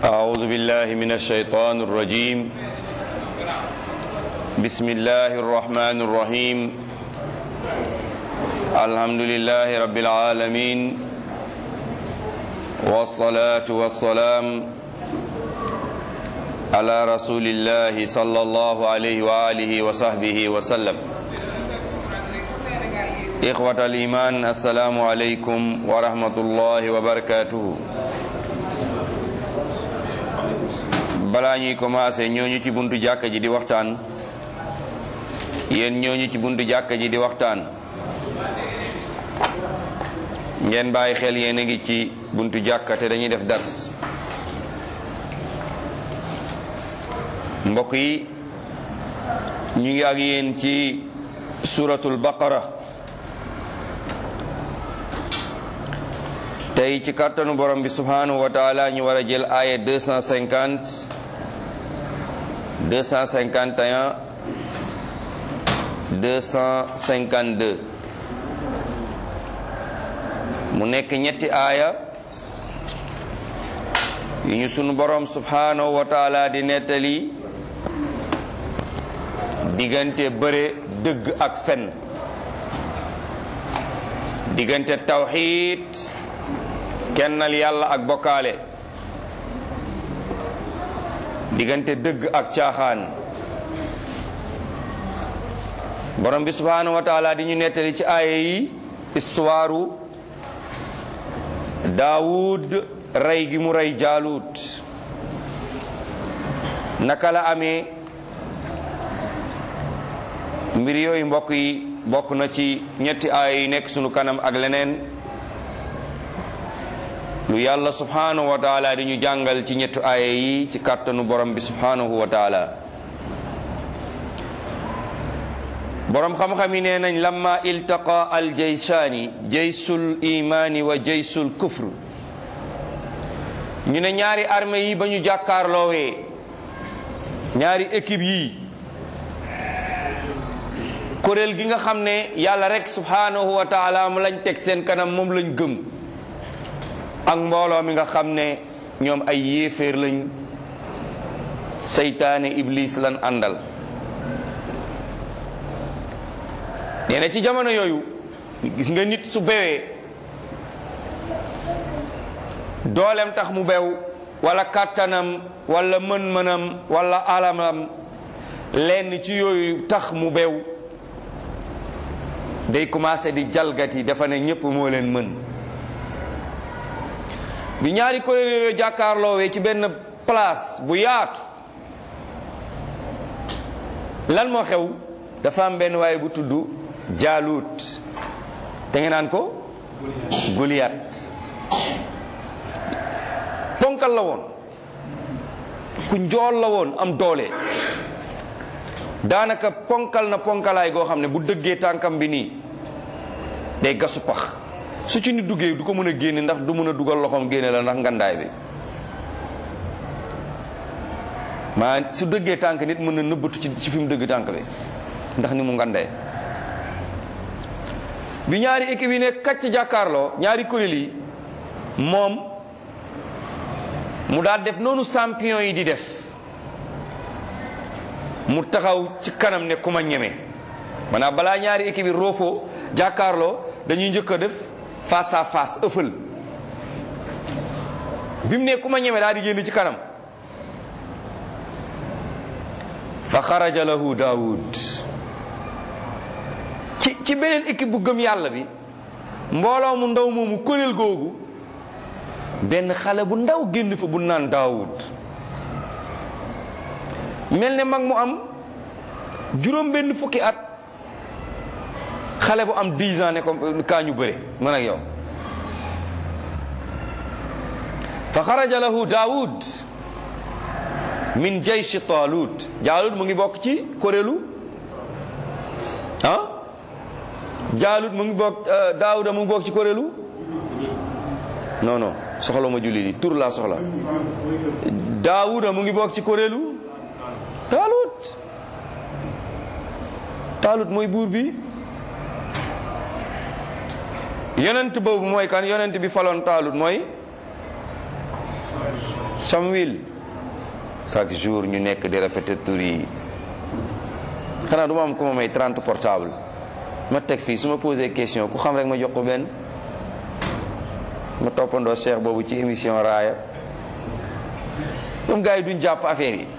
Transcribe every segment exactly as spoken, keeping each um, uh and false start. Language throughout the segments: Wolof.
أعوذ بالله من الشيطان الرجيم بسم الله الرحمن الرحيم الحمد لله رب العالمين والصلاة والسلام على رسول الله صلى الله عليه وآله وصحبه وسلم إخوة الإيمان السلام عليكم ورحمة الله وبركاته. balaa ñuy commencé ñooñu ci buntu jàkka ji di waxtaan yéen ñooñu ci buntu jàkka ji di waxtaan ngeen bàyyi xel yéen a ngi ci buntu jàkka te dañuy def dars. mbokk yi ñu ngi ak yéen ci suratul baqara tey ci kàttanu borom bi subhanahu wa taala ñu war a jël aaya deux cent cinquante deux cent cinquante et un deux cent cinquante-deux mu nekk ñetti aaya yu ñu sunu borom subhanahu wa taala di nettali diggante bëre dëgg ak fen, diggante tawxiid kennal yàlla ak bokkaale, diggante dëgg ak caaxaan. borom bi subhanahu wa taala di ñu nettali ci aaya yi histoire Daawud rey gi mu rey Jaalut naka la amee. mbir yooyu mbokk yi bokk na ci ñetti aaya yi nekk sunu kanam ak leneen lu yàlla subhanahu wa taala di ñu jàngal ci ñetti aaya yi ci kàttanu borom bi subhanahu wa taala. borom xam-xam yi nee nañ lamma iltaqa al jaysaani jaysul imaani wa jaysul kufr, ñu ne ñaari armée yi ba ñu jàkkaarloowee, ñaari équipe yi, kuréel gi nga xam ne yàlla rek subhanahu wa taala mu lañ teg seen kanam moom lañ gëm, ak mbooloo mi nga xam ne ñoom ay yéeféer lañ, seytaane iblis lan àndal. nee na ci jamono yooyu gis nga nit su bewee dooleem tax mu bew wala kàttanam wala mën-mënam wala alamam lenn ci yooyu tax mu bew day commencé di jalgati dafa ne ñépp moo leen mën. bi ñaari kuréel yooyu jàkkaarloowee ci benn place bu yaatu, lan moo xew? dafa am benn waaye bu tudd Jaalut te ngeen naan ko Goliath. ponkal la woon, ku njool la woon, am doole, daanaka ponkal na ponkalaay goo xam ne bu dëggee tànkam bi nii day gasu pax, su ci nit duggee du ko mën a génne ndax du mën a dugal loxoom génne la ndax ngandaay bi. maa su dëggee tànk nit mën na nëbbatu ci ci fi mu dëgg tànk bi ndax ni mu ngandee. bi ñaari équipe yi ne kacc jàkkaarloo, ñaari kuréel yi, moom mu daal def noonu champion yi di def, mu taxaw ci kanam ne ku ma ñeme. maanaam balaa ñaari équipe yi roofoo jàkkaarloo dañuy njëkk a def face à face, ëffal. bi mu ne ku ma ñeme daal di génn ci kanam. fa xaraja lahu Daawud. ci ci beneen équipe bu gëm yàlla bi, mbooloo mu ndaw moomu kuréel googu, benn xale bu ndaw génn fa bu naan Daawud, mel ne mag mu am juróom benn fukki at, xale bu am dix ans ne ko kaa ñu bëre man ak yow. fa xaraja lahu Daawud min jayshi Taalut. Jaalut mu ngi bokk ci kuréelu ah Jaalut mu ngi bokk Daawuda mu ngi bokk ci kuréelu non non soxla ma julli di tur laa soxla. Daawuda mu ngi bokk ci kuréelu Taalut. Taalut mooy buur bi. yonent boobu mooy kan? yonent bi faloon Taalut mooy Samuel chaque jour ñu nekk di répéter tur yi. xanaa du ma am ku ma may trente portable ma teg fii su ma posé question ku xam rek ma jox ko benn ma toppandoo cheikh boobu ci émission raaya ñoom gars yi duñ jàpp affaire yi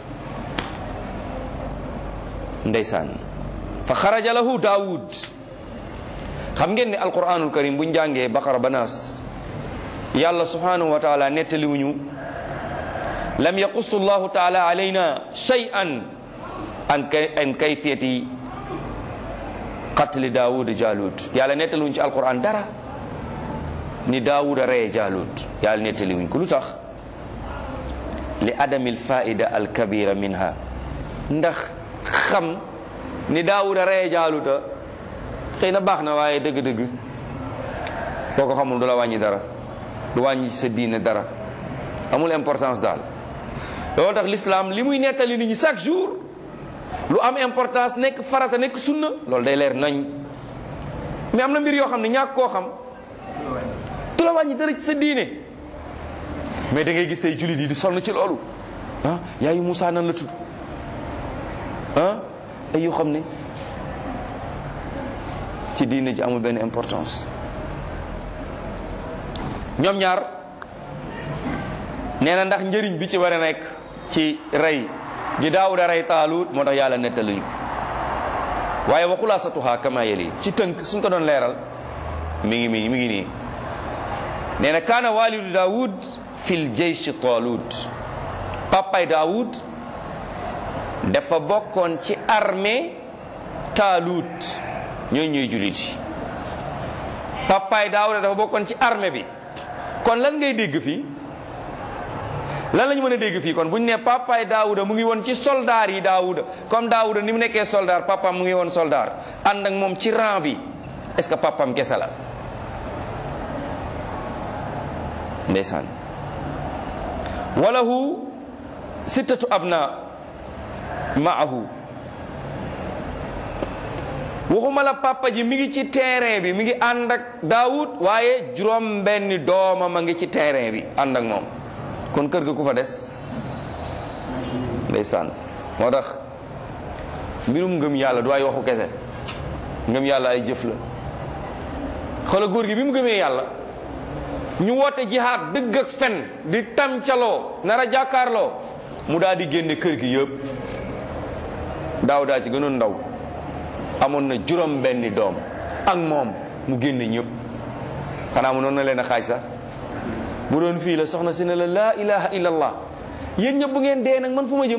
ndeysaan fa xaraja lahu daawud xam ngeen ne alquranul karim buñ jàngee baqara ba naas yàlla subhanahu wa taala nettaliwuñu lam yaqussu llahu taala alayna shay'an an kay an kayfiyati qatli daawud jaalut yàlla nettaliwuñ ci alquran dara ni daawud a reye jaalut yàlla nettaliwuñ ko lu tax li adamil faida al kabira minha ndax xam ni daawud a reye jaaluta xëy na baax na waaye dëgg-dëgg boo ko xamul du la wàññi dara du wàññi sa diine dara amul importance daal loolu tax l'islam li muy nettali nit ñi chaque jour lu am importance nekk farata nekk sunna loolu day leer nañ mais am na mbir yoo xam ne ñàkk koo xam du la wàññi dara ci sa diine mais da ngay gis tey jullit yi di sonn ci loolu ah yaayu Moussa nan la tudd ah ay yoo xam ne ci diine ji amul benn importance ñoom ñaar nee na ndax njëriñ bi ci war a nekk ci rey gi Daawuda rey Taalut moo tax yàlla nettaluñ ko waaye wa xulaasatuha kama yali ci tënk suñ ko doon leeral mi ngi mi mi ngi nii nee na kaana walidu Daawud fil jayshi Taalut papay Daawud dafa bokkoon ci armée Taalut ñooy ñooy jullit yi papay Daawuda dafa bokkoon ci armée bi kon lan ngay dégg fii lan la ñu mën a dégg fii kon bu ñu nee papaay Daawuda mu ngi woon ci soldaar yi Daawuda comme Daawuda ni mu nekkee soldaar papaam mu ngi woon soldaar ànd ak moom ci rang bi est-ce que papaam kese la ndeysaan walahu sittatu abna maahu waxuma la papa ji mi ngi ci terrain bi mi ngi ànd ak Daawud waaye juróom benni doomam a ngi ci terrain bi ànd ak moom kon kër ga ku fa des ndeysaan moo tax mbirum ngëm yàlla du ay waxu kese ngëm yàlla ay jëf la xoolal góor gi bi mu gëmee yàlla ñu woote jihaad dëgg ak fen di tamcaloo nar a jàkkaarloo mu daal di génne kër gi yëpp daaw daa ci gënoon ndaw amoon na juróom benni doom ak moom mu génne ñëpp xanaa mu noonu na leen a xaaj sax bu doon fii la soxna si ne la laa ilaha illallah yéen ñëpp bu ngeen dee nag man fu ma jëm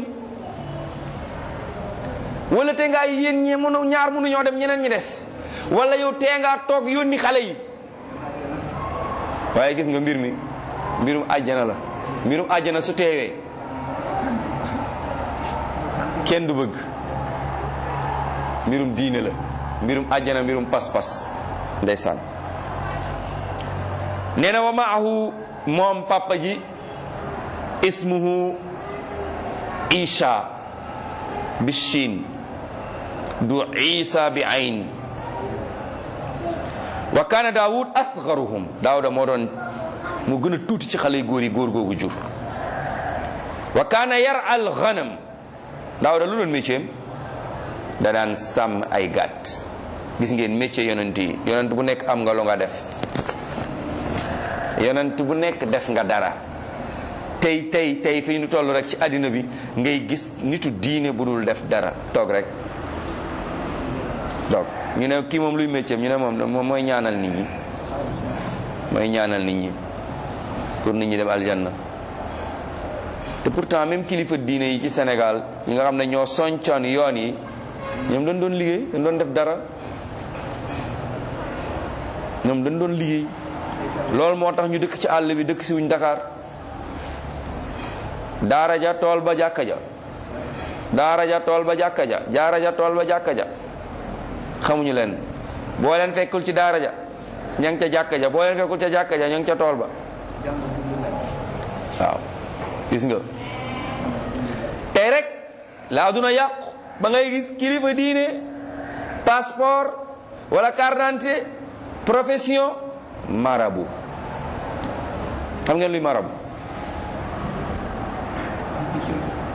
wala te ngaa yéen ñe mënu ñaar mënu ñoo dem ñeneen ñi des wala yow tee ngaa toog yónni xale yi waaye gis nga mbir mi mbirum àjjana la mbirum àjjana su teewee kenn du bëgg mbirum diine la mbirum àjjana mbirum pas-pas ndeysaan nee na wa maahu moom papa ji ismuhu Isha bi shin du Isa bi ayn wa kaana Daawud asgaruhum Daawuda moo doon mu gën a tuuti ci xale yu góor yi góor googu jur wa kaana yar al ghanam Daawuda lu doon métier da daan sàmm ay gàtt gis ngeen métier yonent yi yonent bu nekk am nga lu nga def yonent bu nekk def nga dara tey tey tey fii ñu toll rek ci àddina bi ngay gis nitu diine bu dul def dara toog rek toog ñu ne kii moom luy métier ñu ne moom moom mooy ñaanal nit ñi mooy ñaanal nit ñi pour nit ñi dem aljanna te pourtant même kilifa diine yi ci Sénégal ñi nga xam ne ñoo soncoon yoon yi ñoom dañ doon liggéey dañ doon def dara ñoom dañ doon liggéey loolu moo tax ñu dëkk ci àll bi dëkk si wuñ Dakar daara ja tool ba jàkka ja daara ja tool ba jàkka ja jaara ja tool ba jàkka ja xamuñu leen boo leen fekkul ci daara ja ña ngi ca jàkka ja boo leen fekkul ca jàkka ja ña ngi ca tool ba waaw gis nga tey rek laa duna yàqu ba ngay gis kilifa diine passeport wala carte d'identité profession marabout xam ngeen luy marabout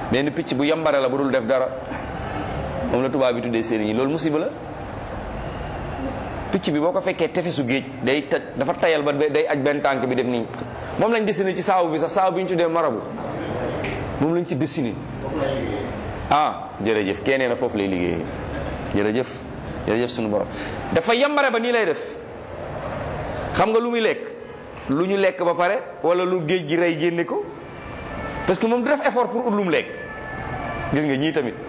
benn picc bu yambare la bu dul def dara moom la tubaab bi tuddee sëriñ yi loolu musiba la. picc bi boo ko fekkee tefesu géej day taj dafa tayal ba day aj benn tànk bi def nii moom lañ dessiné ci saabu bi sax saabu bi ñu tuddee marabu moom lañ ci dessiné. ah jërëjëf keneen na foofu lay liggéeyee jërëjëf jërëjëf suñu borom dafa yambare ba nii lay def. xam nga lu muy lekk lu ñu lekk ba pare wala lu géej gi rey génne ko parce que moom du def effort pour ut lu mu lekk. gis nga ñii tamit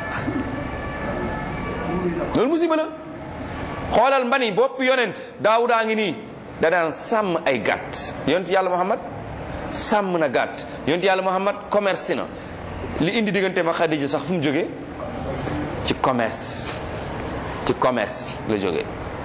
loolu musiba la. xoolal mbani bopp yonent daawudaa ngi nii da daan sàmm ay gàtt yonent yàlla Muhammad sàmm na gàtt yonent yàlla Muhammad commerce na li indi diggante ma Xadija sax fu mu jógee ci commerce ci commerce la jógee.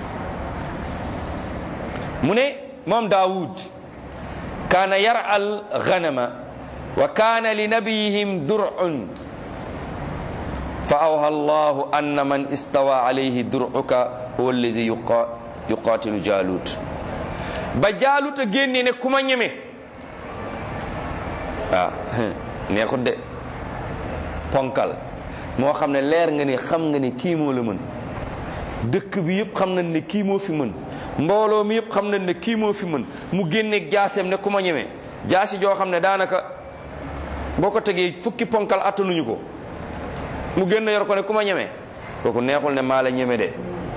mu ne moom Daawud kaana yara al ganama wa kaana li nabiyihim dur'un fa awha allahu anna man istawa alayhi dur'uka huwa allazi yuqatilu Jaalut ba Jaalut a génne ne ku ma ñeme waaw neexut de ponkal moo xam ne leer nga ni xam nga ni kii moo la mën dëkk bi yëpp xam nañ ne kii moo fi mën mbooloo mi yëpp xam nañ ne kii moo fi mën mu génneeg jaaseem ne ku ma ñeme jaasi joo xam ne daanaka boo ko tegee fukki ponkal attanuñu ko mu génn yor ko ne ku ma ñeme kooku neexul ne maa la ñeme de.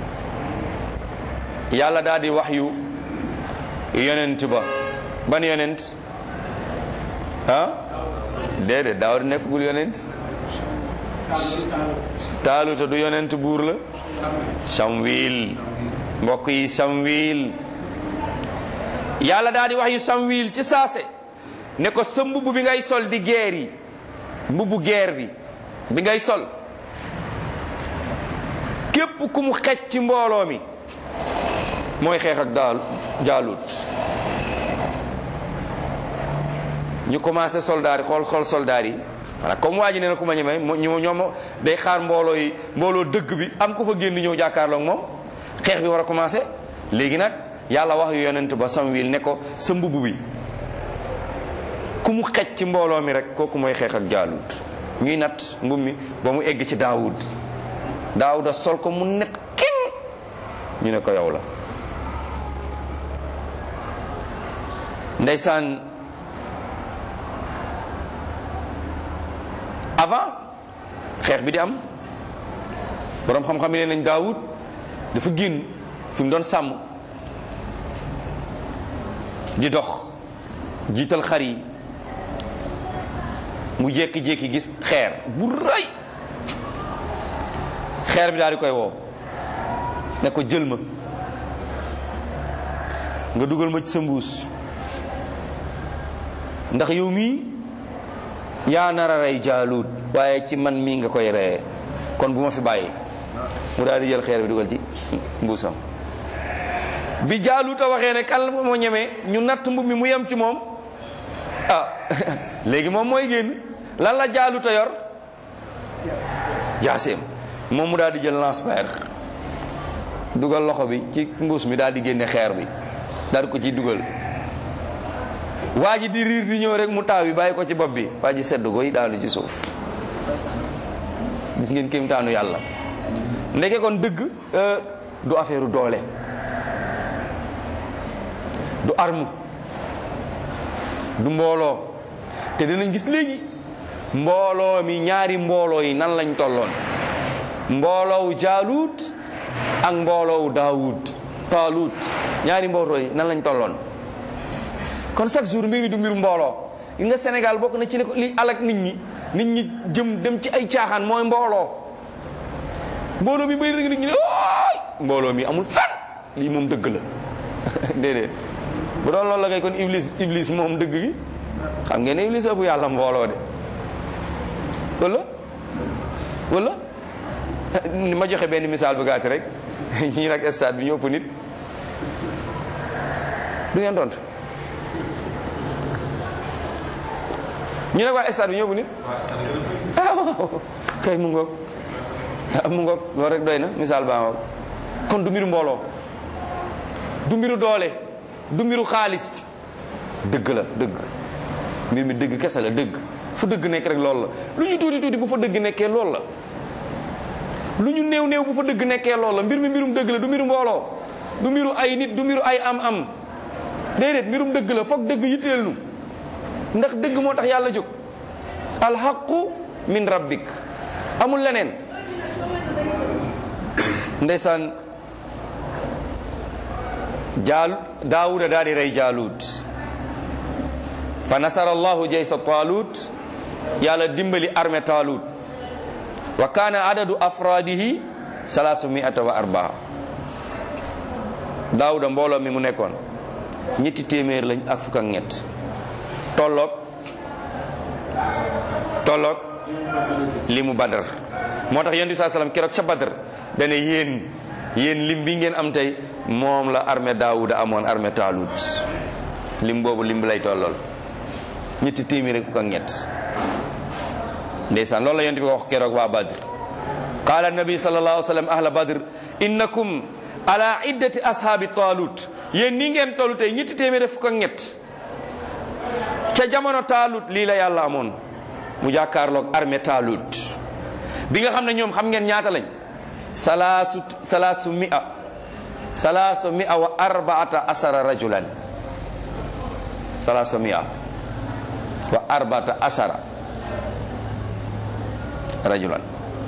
yàlla daal di wax yu yonent ba ban yonent ah déedéet Daawuda nekkul yonent Taaluta du yonent buur la Samwil mbokk yi Samwil yàlla daal di wax yu Samwil ci saase ne ko sa mbubb bi ngay sol di geer yi mbubbu geer bi bi ngay sol képp ku mu xej ci mbooloo mi mooy xeex ak daal Jaalut ñu commencé soldaar yi xool xool soldaar yi voilà comme waa ji nee na ku ma ñeme ñu ñoom day xaar mbooloo yi mbooloo dëgg bi am ko fa génn ñëw jàkkaarloog moom xeex bi war a commencé. léegi nag yàlla wax yu yonent ba Samwil ne ko sa mbubb bi ku mu xej ci mbooloo mi rek kooku mooy xeex ak Jaalut ñuy nat mbubb mi ba mu egg ci Daawud Daawuda sol ko mu net kin ñu ne ko yow la. ndeysaan avant xeex bi di am boroom xam-xam yi ne nañ Daawud dafa génn fi mu doon sàmm di dox jiital xar yi mu jékki-jékki gis xeer bu rëy xeer bi daal di koy woo ne ko jël ma nga dugal ma ci sa mbuus ndax yow mii yaa nar a rey Jaalut waaye ci man mii nga koy reyee kon bu ma fi bàyyi mu daal di jël xeer bi dugal ci mbuusam bi Jaalut a waxee ne kan moo ñemee ñu natt mbub mi mu yem ci moom ah léegi moom mooy génn lan la Jaalut a yor jaaseem moom mu daal di jël lance-pierre dugal loxo bi ci mbuus mi daal di génne xeer bi daal ko ci dugal waa ji di riir di ñëw rek mu taaw bi bàyyi ko ci bopp bi waa ji sedd koy daanu ci suuf. gis ngeen kéemtaanu yàlla ndeke kon dëgg du affaire doole du arme du mbooloo te dinañ gis léegi mbooloo mi ñaari mbooloo yi nan lañ tolloon mbooloowu Jaalut ak mbooloowu Daawud Taalut ñaari mbooloo yi nan lañ tolloon. kon chaque jour mbir mi du mbiru mbooloo yi nga Sénégal bokk na ci li alak nit ñi nit ñi jëm dem ci ay caaxaan mooy mbooloo mbooloo mi bëri rek nit ñi ne ooy mbooloo mi amul fen lii moom dëgg la déedéet bu doon loolu la kay kon iblis iblis moom dëgg gi xam ngeen ne iblis ëpp yàlla mbooloo de wala wala ma joxe benn misaal bu gàtt rek ñii nag stade bi ñu ëpp nit du ngeen tontu ñu ne waa stade bi ñëw bu nit ah kay mu ngoog mu ngoog loolu rek doy na misaal baa ngoog kon du mbiru mbooloo du mbiru doole du mbiru xaalis dëgg la dëgg mbir mi dëgg kese la dëgg fu dëgg nekk rek loolu la lu ñu tuuti tuuti bu fa dëgg nekkee loolu la lu ñu néew néew bu fa dëgg nekkee loolu la mbir mi mbirum dëgg la du mbiru mbooloo du mbiru ay nit du mbiru ay am-am déedéet mbirum dëgg la foog dëgg yitteel nu ndax dëgg moo tax yàlla jóg alxaqu min rabbik amul leneen ndeysaan jaal daawuda daal di rey jaalut fa nasara allahu jaysa taalut yàlla dimbali armée taalut wa kaana adadu afraadihi salaasu miata wa arbaa daawuda mbooloo mi mu nekkoon ñetti téeméer lañ ak fukk ak ñett tolloog tolloog li mu badar moo tax yonent bi saa salaam keroog ca badar dane yéen yéen lim bi ngeen am tey moom la armée daawuda amoon armée taalut lim boobu lim bi lay tollool ñetti téeméer ak fukk ak ñett ndeysaan loolu la yonent bi wax keroog waa badr qaala nabi sallallahu alayhi wa sallam ahla badr innakum ala iddati ashaabi taalut yéen ni ngeen tollu tey ñetti téeméer ak fukk ak ñett ca jamono taalut lii la yàlla amoon mu jàkkaarloog armée taalut bi nga xam ne ñoom xam ngeen ñaata lañ salaasu salaasu mi'a salaasu mi'a wa arbaata asara rajulan salaasu mi'a wa arbaata asara rajulan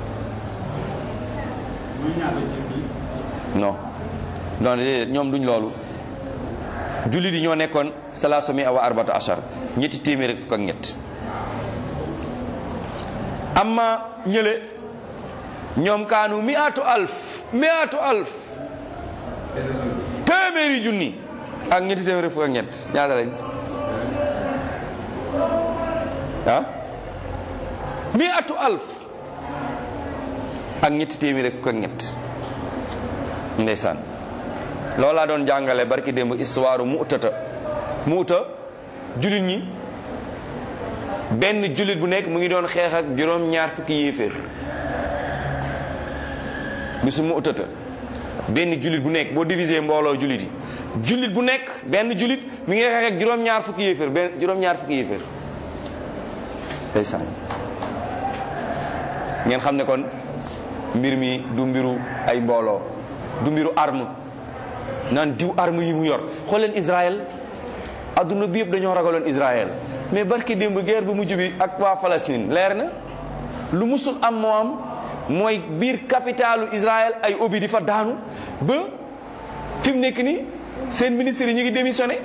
non non déedéet ñoom duñ loolu jullit yi ñoo nekkoon salaasu mi'a wa arbaata asara ñetti téeméer ak fukk ak ñett amma ñële ñoom kaanu mi'atu alf mi'atu alf téeméeri junni ak ñetti téeméeri fukk ak ñett ñaata lañ ah mi'atu alf ak ñetti téeméeri fukk ak ñett ndeysaan loolaa doon jàngale barki démb histoire mu'tata mu'ta jullit ñi benn jullit bu nekk mu ngi doon xeex ak juróom ñaar fukki yéeféer bisu mu'tata benn jullit bu nekk boo divisé mbooloo jullit yi jullit bu nekk benn jullit mi ngi xeex ak juróom ñaar fukki yéeféer benn juróom ñaar fukki yéeféer ndeysaan ngeen xam ne kon mbir mi du mbiru ay mbooloo du mbiru arme naan diw arme yi mu yor xool leen Israël adduna bi yëpp dañoo ragaloon Israël mais barki démb guerre bu mujj bi ak waa Palestine leer na lu musul am moo am mooy biir capitalu Israël ay obi di fa daanu ba fi mu nekk nii seen ministre yi ñu ngi démissionné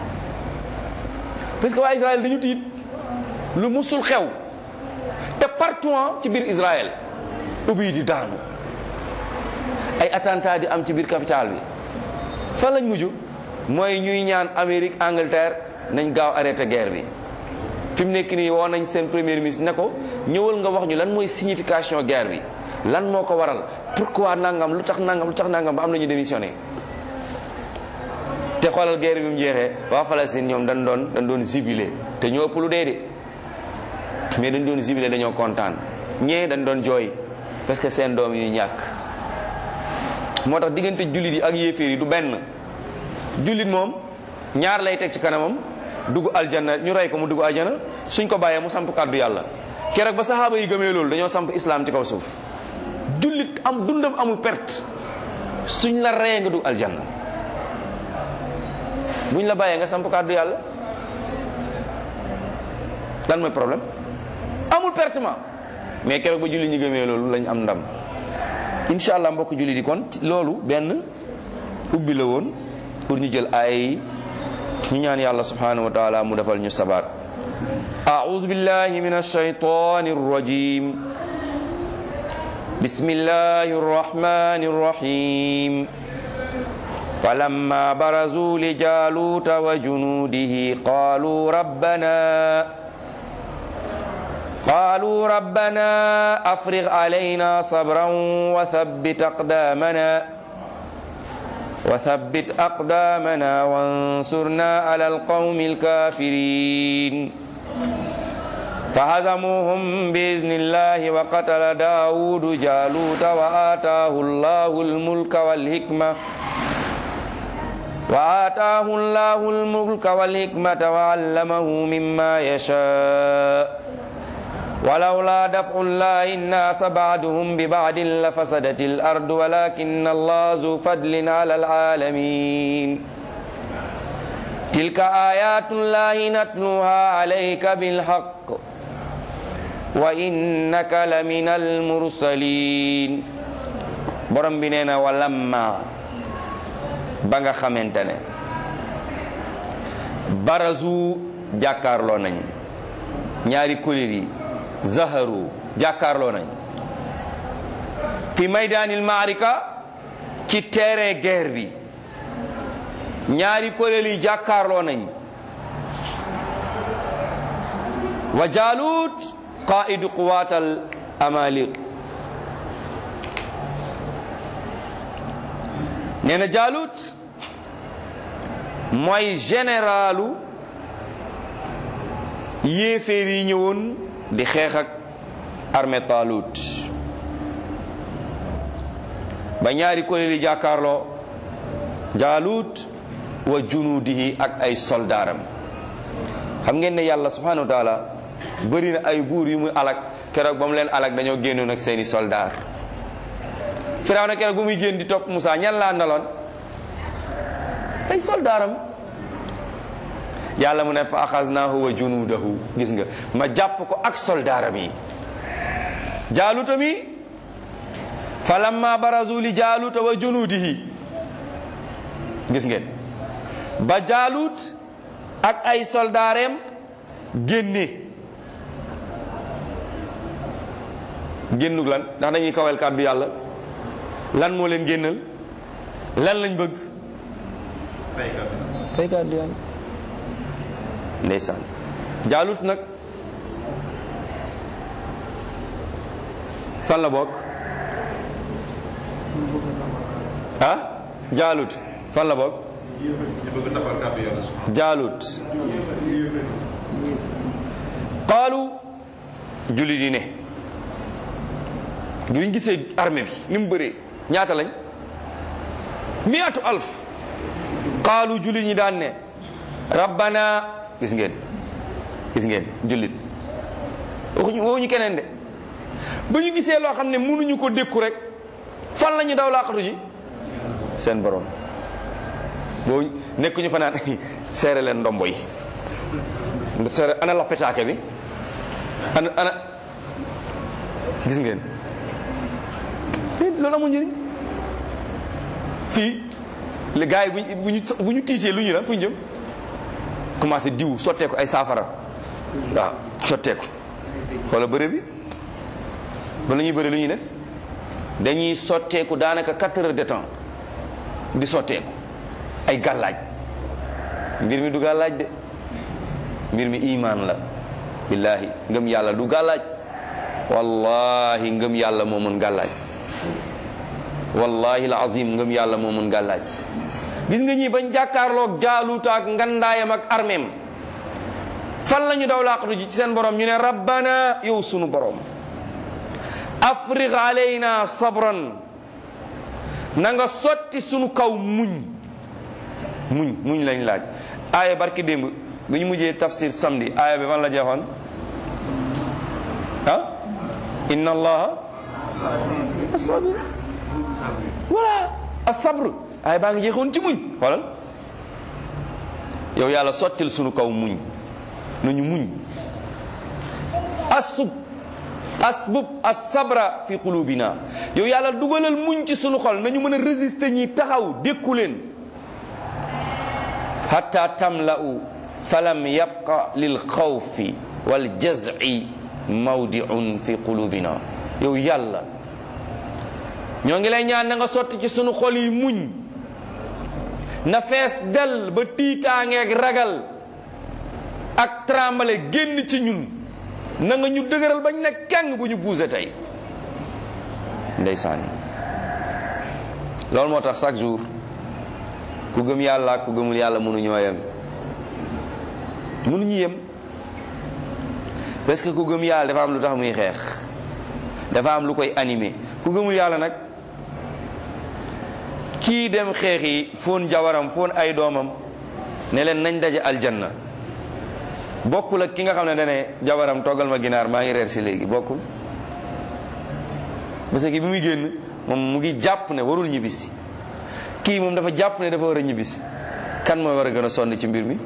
parce que waa Israël dañu tiit lu musul xew te partout ci biir Israël obi di daanu ay attentat di am ci biir capitale bi fan lañ mujj mooy ñuy ñaan Amérique Angleterre nañ gaaw arrêté guerre bi fi mu nekk nii woo nañ seen premier ministre ne ko ñëwal nga wax ñu lan mooy signification guerre bi lan moo ko waral pourquoi nangam lu tax nangam lu tax nangam ba am nañu démissionné te xoolal guerre bi mu jeexee waa Palestine ñoom dañ doon dañ doon jubilé te ñoo ëpp lu dee de mais dañ doon jubilé dañoo kontaan ñee dañ doon jooy parce que seen doom yu ñàkk moo tax diggante jullit yi ak yéeféer yi du benn jullit moom ñaar lay teg ci kanamam dugg aljanna ñu rey ko mu dugg aljana suñ ko bàyyee mu samp kàddu yàlla keroog ba saxaaba yi gëmee loolu dañoo samp islam ci kaw suuf jullit am dundam amul perte suñ la reyee nga dugg aljanna buñ la bàyyee nga samp kàddu yàlla lan mooy problème amul pertement mais keroog ba jullit ñi gëmee loolu lañ am ndam incha allah mbokk jullit yi kon loolu benn ubbi la woon pour ñu jël ay ñu ñaan yàlla subhanahu wa taala mu defal ñu sabaat a'udhu billahi minash shaytanir rajim bismillahir rahmanir rahim falamma barazu li jaluta wa junudihi qalu rabbana قالوا ربنا أفرغ علينا صبرا وثبت أقدامنا وثبت أقدامنا وانصرنا على القوم الكافرين فهزموهم بإذن الله وقتل داود جالوت وآتاه الله الملك والحكمة وآتاه الله الملك والحكمة وعلمه مما يشاء walawla daf'u llahi nnaasa ba'dahum bi ba'din la fasadati al-ardu walakinna allaha zu fadlin ala al-alamin tilka ayatu llahi natluha alayka bil haqq wa innaka lamina al-mursalin. borom bi nee na walamma ba nga xamante ne barazu jàkkaarloo nañ ñaari kuréel yi zaharu jàkkaarloo nañ fi maydaanil maarika ci terrain guerre bi ñaari kuréel yi jàkkaarloo nañ wa Jaalut qaidu quwaatal amaliq nee na Jaalut mooy généralu yéeféer yi ñëwoon di xeex ak armée Taalut ba ñaari kuréel yi jàkkaarloo Jaalut wa junuudihi ak ay soldaaram. xam ngeen ne yàlla subhanahu wa taala bëri na ay buur yu muy alak keroog ba mu leen alak dañoo génnoon ak seeni soldaar. Firawna keroog ba muy génn di topp Musaa ñan laa ndaloon ay soldaaram. yàlla mu ne fa axaznaahu wa junuudahu gis nga ma jàpp ko ak soldaaram yi. Jaaluta mi fa lamma barazu li Jaaluta wa junuudihi gis ngeen ba Jaalut ak ay soldaareem génne génnug lan ndax dañuy kawel kàddu yàlla lan moo leen génnal lan lañ bëgg fay kàddu yàlla ndeysaan. Jaalut nag fan la bokk ah Jaalut fan la bokk Jaalut qaalu julli di ne duñ gisee armée bi ni mu bëree ñaata lañ miatu alf qaalu julli ñi daan ne rabbana gis ngeen gis ngeen jullit waxuñu waxuñu keneen de ba ñu gisee loo xam ne mënuñu ko dékku rek fan la ñu daw laqatu ji seen borom boo nekkuñu fa naan seere leen ndombo yi seere ana loppitaake bi ana ana gis ngeen loolu amul njëriñ fii le gars yi bu ñu bu ñu tiitee lu ñu la fu ñu jëm commencé diw sotteeku ay saafara waaw sotteeku wala bëre bi ba la ñuy bëre lu ñuy def dañuy sotteeku daanaka quatre heures de temps di sotteeku ay gàllaaj mbir mi du gàllaaj de mbir mi imaan la billahi ngëm yàlla du gàllaaj wallahi ngëm yàlla moo mën gàllaaj wallahi alazim ngëm yàlla moo mën gàllaaj gis nga ñii bañ jàkkaarloog Jaaluta ak ngandaayam ak armeem fan la ñu daw laqatu ji ci seen borom ñu ne rabbana yow sunu borom afriq alayna sabran na nga sotti sunu kaw muñ muñ muñ lañ laaj. aaya barki démb bi ñu mujjee tafsir samedi aaya bi fan la jeexoon ah inna allaha as-sabr voilà as-sabr aaya baa ngi jeexoon ci muñ xoolal yow yàlla sottil sunu kaw muñ nañu muñ asub asbub as-sabra fi qulubina yow yàlla dugalal muñ ci sunu xol nañu mën a résister ñi taxaw dékku leen hatta tamla'u falam yabqa lil xawfi wal jaz'i mawdi'un fi qulubina yow yàlla ñoo ngi lay ñaan na nga sotti ci sunu xol yi muñ na fees del ba tiitaangeeg ragal ak trembler génn ci ñun na nga ñu dëgëral bañ ne keng bu ñu buuse tey ndeysaan. loolu moo tax chaque jour ku gëm yàlla ak ku gëmul yàlla mënuñoo yem mënuñu yem parce que ku gëm yàlla dafa am lu tax muy xeex dafa am lu koy animé ku gëmul yàlla nag kii dem xeex yi foon jawaram foon ay doomam ne leen nañ daje aljanna bokkul ak ki nga xam ne dane jabaram toggal ma ginaar maa ngi reer si léegi bokkul. parce que bi muy génn moom mu ngi jàpp ne warul ñibbisi, kii moom dafa jàpp ne dafa war a ñibbisi. kan mooy war a gën a sonn ci mbir mi?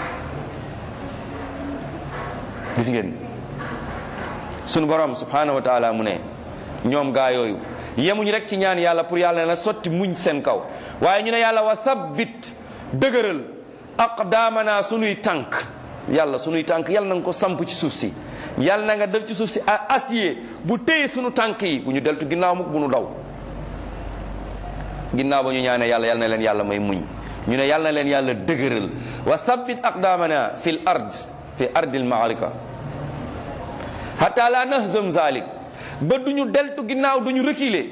gis ngeen sunu borom subhanahu wa taala mu ne ñoom gaa yooyu yemuñu rek ci ñaan yàlla pour yàlla ne la sotti muñ seen kaw, waaye ñu ne yàlla wa sabbit dëgëral aqdaamana sunuy tànk. yàlla sunuy tànk yàlla na nga ko samp ci suuf si, yàlla na nga def ci suuf si acier bu téye sunu tànk yi, bu ñu deltu ginnaaw mukk bu nu daw. ginnaaw ba ñu ñaanee yàlla yàlla na leen yàlla may muñ, ñu ne yàlla na leen yàlla dëgëral. wa sabbit aqdaamana fil ard fi ardil ma'arika hatta la nahzam zalik, ba du ñu deltu ginnaaw du ñu reculer.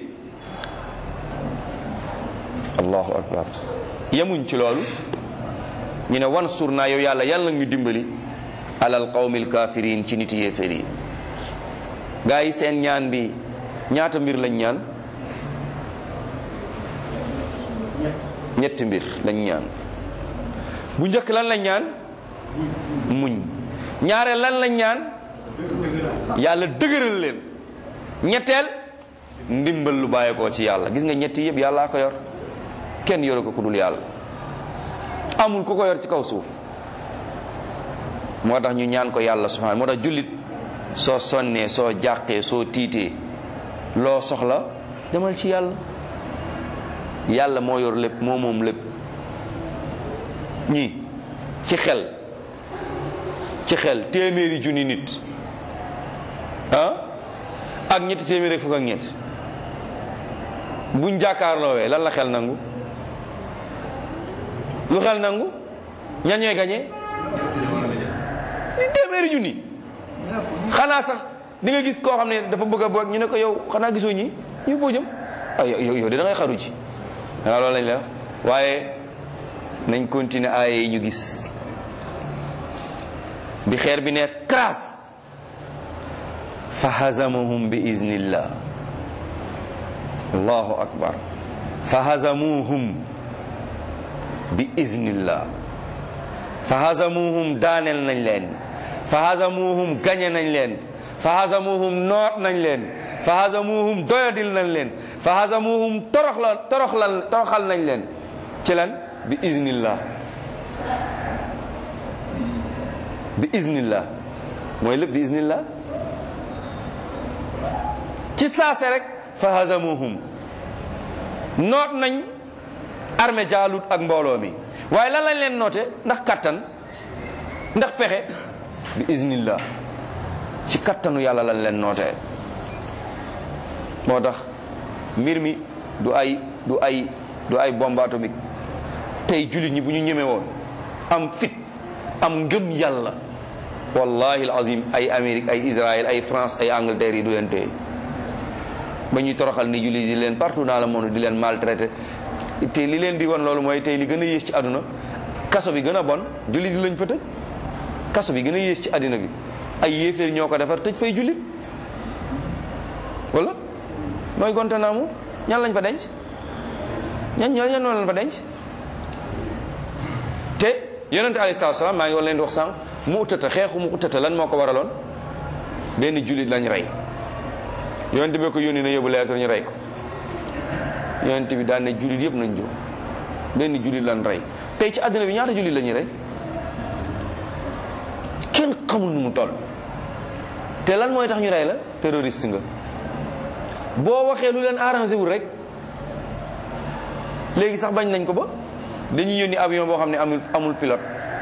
allahu akbar. yemuñ ci loolu, ñu ne wan sur naa yow yàlla yàlla ñu dimbali alal qawmil kafirin ci nit yéeféer yi. gaa yi seen ñaan bi ñaata mbir lañ ñaan? ñetti mbir lañ ñaan. bu njëkk lan lañ ñaan? muñ. ñaareel lan lañ ñaan? yàlla dëgëral leen. ñetteel ndimbal lu bàyyeekoo ci yàlla. gis nga ñetti yëpp yàllaa ko yor, kenn yoru ko ku dul yàlla, amul ku ko yor ci kaw suuf. moo tax ñu ñaan ko yàlla subhanahu. moo tax jullit soo sonnee soo jàqee soo tiitee loo soxla demal ci yàlla. yàlla moo yor lépp, moo moom lépp. ñii ci xel ci xel téeméeri junni nit ah ak ñetti téeméeri fukk ak ñett buñ jàkkaarloowee lan la xel nangu? lu xel nangu? ñan ñooy gañe? téeméeri junni. xanaa sax di nga gis koo xam ne dafa bëgg a boog ñu ne ko yow xanaa gisoo ñi ñu foo jëm? ah yow yow de da ngay xaru ci. waaw loolu lañ la waaye nañ continuer aaye yi ñu gis. bi xeer bi ne crasse fa hazamuhum bi iznillah. allahu akbar. fa hazamuhum bi iznillah. fa hazamuhum daaneel nañ leen. fa hazamuhum gañe nañ leen. fa hazamuhum noot nañ leen. fa hazamuhum doyadil nañ leen. fa hazamuhum toroxla toroxlal toroxal nañ leen. ci lan? bi iznillah. bi iznillah mooy lépp bi iznillah. ci saase rek fa hazamuhum noot nañ armée Jaalut ak mbooloo mi. waaye lan lañ leen noote? ndax kattan, ndax pexe? bi iznillah. ci kattanu yàlla lañ leen nootee. moo tax mbir mi du ay du ay du ay bombe atomique. tey jullit ñi bu ñu ñeme woon am fit am ngëm yàlla, wallahi alazim ay Amérique ay Israël ay France ay Angleterre yi du leen téye ba ñuy toroxal ni jullit di leen partout dans le monde di leen maltraité. te li leen di won loolu mooy tey li gën a yées ci àdduna, kaso bi gën a bon jullit di lañ fa tëj. kaso bi gën a yées ci àddina bi ay yéeféer ñoo ko defar tëj fay jullit. wala mooy Guantanamo ñan lañ fa denc? ñan ñoo ñan lañ fa denc? te yonente alayhi salaatu salaam maa ngi woon leen di wax sànq mu utata xeexu mu utata lan moo ko waraloon? benn jullit lañ rey. yonente bi ko yónni na yóbbu leetar ñu rey ko. yonente bi daan ne jullit yëpp nañ jóg, benn jullit lañ rey. tey ci àddina bi ñaata jullit la ñuy rey? kenn xamul nu mu toll. te lan mooy tax ñu rey la? terroriste nga. boo waxee lu leen arrangé wul rek léegi sax bañ nañ ko ba dañuy yónni avion boo xam ne amul amul pilote.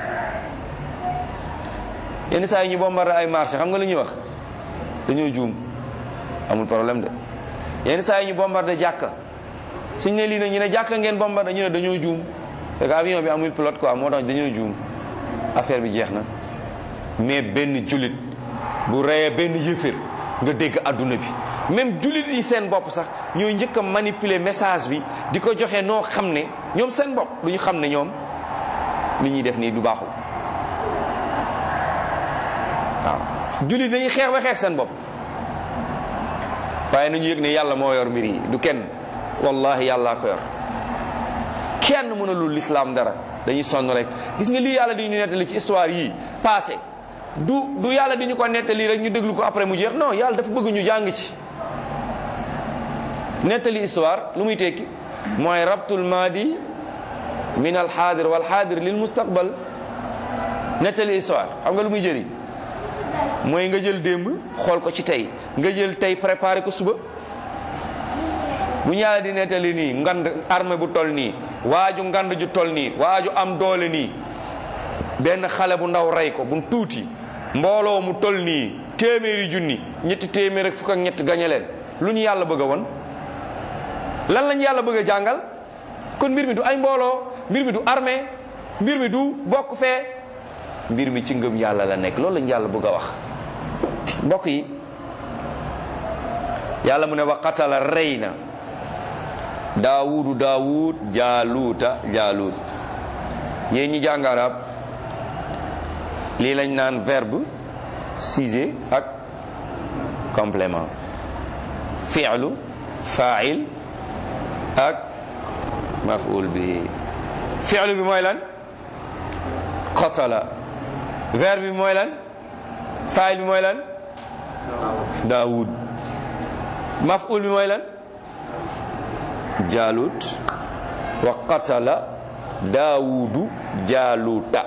yenn saa yi ñu bombardé ay marché xam nga lu ñuy wax? dañoo juum, amul problème de. yenn saa yi ñu bombardé jàkka, suñ ne lii nag ñu ne jàkka ngeen bombardé ñu ne dañoo juum, fekk avion bi amul pilote quoi, moo tax dañoo juum, affaire bi jeex na. mais benn jullit bu reyee benn yëfër nga dégg adduna bi, même jullit yi seen bopp sax ñooy njëkk a manipuler message bi di ko joxe noo xam ne ñoom seen bopp du ñu xam ne ñoom li ñuy def nii du baaxul. waaw jullit dañuy xeex ba xeex seen bopp, waaye nañu yëg ne yàlla moo yor mbir yi, du kenn. wallahi yàllaa ko yor, kenn mënalul l'islam dara, dañuy sonn rek. gis nga lii yàlla di ñu nettali ci histoire yii passé du du yàlla di ñu ko nettali rek ñu déglu ko après mu jeex non yàlla dafa bëgg ñu jàng ci. nettali histoire lu muy tekki mooy rabtul maadi min al xaadir wal xaadir lil mustaqbal. nettali histoire xam nga lu muy jëriñ mooy nga jël démb xool ko ci tey nga jël tey préparé ko suba. bu ñu yàlla di nettali nii ngand armée bu toll nii waaju ngand ju toll nii waaju am doole nii benn xale bu ndaw rey ko bu tuuti mbooloo mu toll nii téeméeri junni ñetti téeméer ak fukk ak ñett gañe leen lu ñu yàlla bëgg a won lan lañu yàlla bëgg a jàngal kon mbir mi du ay mbooloo mbir mi du armée mbir mi du bokk fee mbir mi ci ngëm yàlla la nekk loolu lañu yàlla bëgg a wax. mbokk yi yàlla mu ne wa qatala rey na daawudu daawud jaaluuta jaaluut yéen ñi jàng arab lii lañ naan verbe sujet ak complément fi'lu fa'il ak maf'ul bi fi'lu bi mooy lan qatala verbe bi mooy lan fa'il bi mooy lan daawud maf'ul bi mooy lan jaalut wa qatala daawudu jaaluta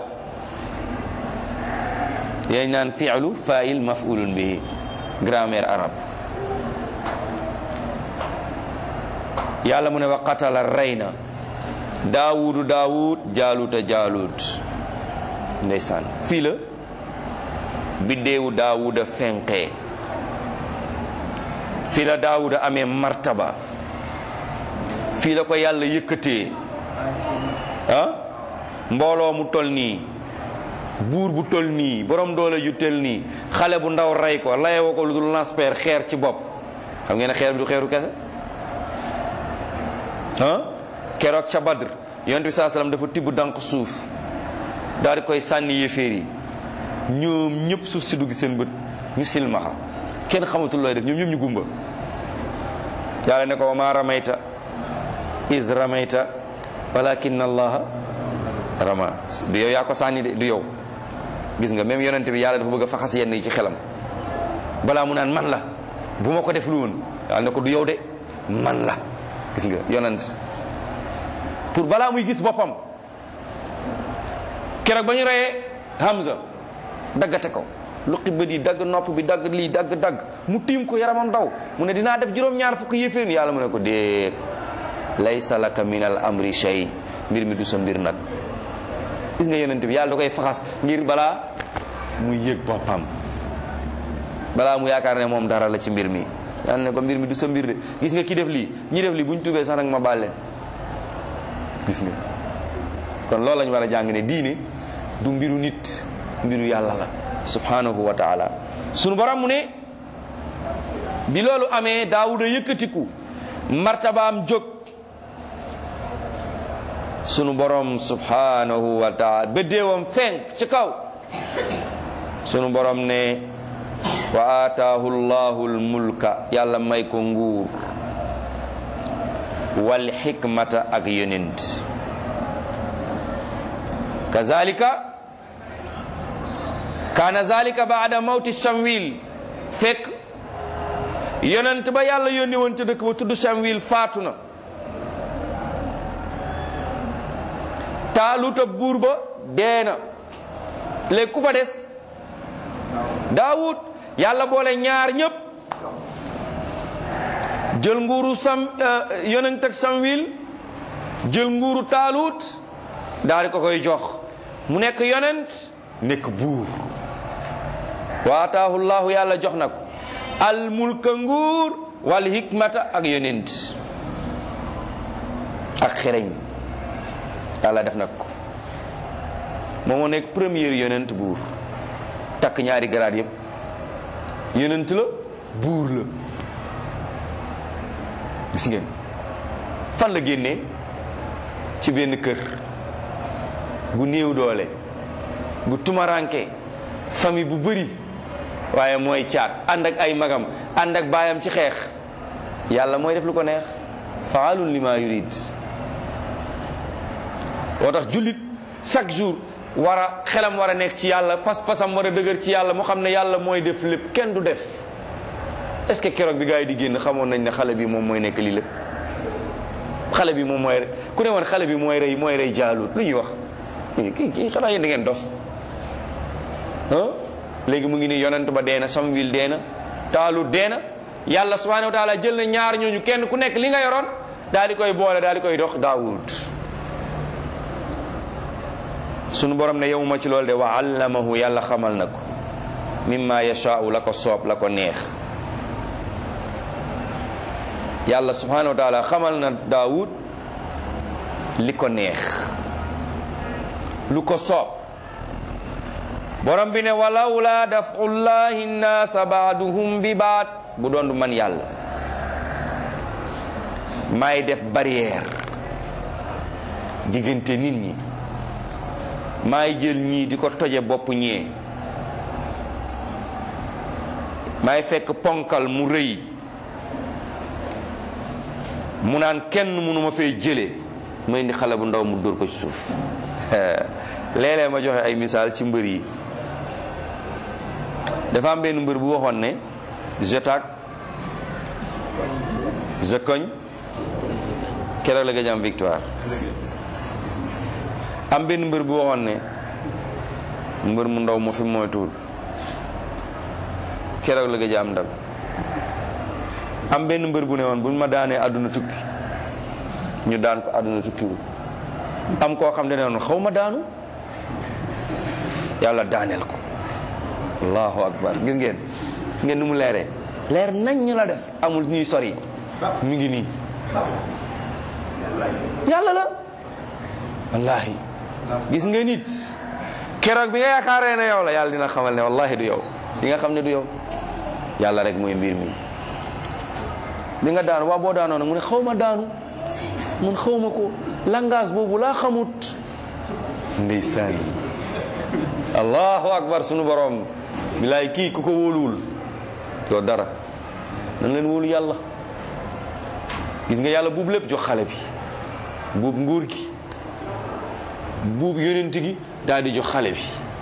yéen naan fi'lu fa'il maf'ulun bihi grammaire arabe yàlla mu ne wa qatala rey na daawudu daawud jaaluta jaalut ndeysaan fii la biddeewu daawuda fenqee fii la daawuda amee martaba fii la ko yàlla yëkkatee ah mbooloo mu tol nii buur bu tol nii borom doole ju tel nii xale bu ndaw rey ko layoo ko lu dul lance-pierre xeer ci bopp xam ngeen ne xeer bi du xeeru kese ah keroog ca Badr yonent bi saa salaam dafa tibb dànk suuf daal di koy sànni yéeféer yi ñoom ñëpp suuf si dugg seen bët ñu silmaxa kenn xamatul looy def ñoom ñëpp ñu gumba yàlla ne ko wa maa ramayta is ramayta walakin allaha rama du yow yaa ko sànni de du yow gis nga même yonent bi yàlla dafa bëgg a faxas yenn yi ci xelam balaa mu naan man la bu ma ko def lu woon yàlla ne ko du yow de man la gis nga yonent pour balaa muy gis boppam keroog ba ñu reyee Hamza daggate ko luqi bët yi dagg nopp bi dagg lii dagg dagg mu tiim ko yaramam daw mu ne dinaa def juróom-ñaar fukk yéeféer yàlla mu ne ko dee laysa laka min al amri shay mbir mi du sa mbir nag gis nga yonent bi yàlla da koy faxas ngir balaa muy yëg boppam balaa mu yaakaar ne moom dara la ci mbir mi yàlla ne ko mbir mi du sa mbir de gis nga ki def lii ñi def lii bu ñu tubee sax nag ma bàlle gis nga kon loolu lañu war a jàng ne diine du mbiru nit mbiru yàlla la subhanahu wa taala sunu borom mu ne bi loolu amee daawuda yëkkatiku martabaam jóg sunu borom subhanahu wa taala ba déewam fenk ci kaw sunu borom ne wa ataahu llahu almulka yàlla may ko nguur wal hikmata ak yonent kazalika kaana zalika baada mawti Shamwil fekk yonent ba yàlla yónni woon ca dëkk ba tudd Shamwil faatu na Taaluta buur ba dee na léegi ku fa des Daawud yàlla boole ñaar ñëpp jël nguuru sam yonent ak Shamwil jël nguuru Taalut daal di ko koy jox mu nekk yonent nekk buur wa ataahu llahu yàlla jox na ko al mulka nguur wal hikmata ak yonent ak xereñ yàlla def na ko moom moo nekk premier yonent buur takk ñaari garaat yépp yonent la buur la gis ngeen fan la génnee ci benn kër gu néew doole gu tumaranke famille bu bëri waaye mooy caat ànd ak ay magam ànd ak baayam ci xeex yàlla mooy def lu ko neex faalun lima yurid woo tax jullit chaque jour war a xelam war a nekk ci yàlla pas-pasam war a dëgër ci yàlla mu xam ne yàlla mooy def lépp kenn du def. est-ce que keroog bi gars yi di génn xamoon nañ ne xale bi moom mooy nekk lii lépp xale bi moom mooy ku ne woon xale bi mooy rey mooy rey Jaalut lu ñuy wax kii kii xanaa yéen da ngeen dof ah léegi mu ngi nii yonent ba dee na Samwil dee na Taalut dee na yàlla subhanahu wa taala jël na ñaar ñooñu kenn ku nekk li nga yoroon daal di koy boole daal di koy dox Daawud sunu borom ne yow ma ci loolu de wa allamahu yàlla xamal na ko mimma yashaa'u la ko soob la ko neex yàlla subhanahu wa taala xamal na Daawud li ko neex lu ko soob borom bi ne walawla daf'ullahi nnaasa ba'duhum bi ba'd bu doon du man yàlla maay def barrière diggante nit ñi maay jël ñii di ko toje bopp ñee maay fekk ponkal mu rëy mu naan kenn mënuma fee jële ma indi xale bu ndaw mu dóor ko ci suuf léeg-léeg ma joxe ay misaal ci mbër yi dafa am benn mbër bu waxoon ne je tac je cogne keroog la gëj am victoire am benn mbër bu waxoon ne mbër mu ndaw moo fi moytuwul keroog la gëj am ndam am benn mbër bu ne woon buñ ma daanee àdduna tukki ñu daan ko àdduna tukkiwul am koo xam ne ne woon xaw ma daanu yàlla daaneel ko allahu akbar gis ngeen ngeen nu mu leeree leer nañ ñu la def amul ñuy sori mi ngi nii yàlla la wallahi gis nga nit keroog bi nga yaakaaree ne yow la yàlla dina xamal ne wallahi du yow di nga xam ne du yow yàlla rek mooy mbir mi di nga daanu waa boo daanoo nag mu ne xaw ma daanu mun xaw ma ko langage boobu laa xamut ndeysaan allahu akbar sunu borom bilaay kii ku ko wóoluwul doo dara nan leen wóolu yàlla gis nga yàlla buubu lépp jox xale bi buub nguur gi buub yonent gi daal di jox xale bi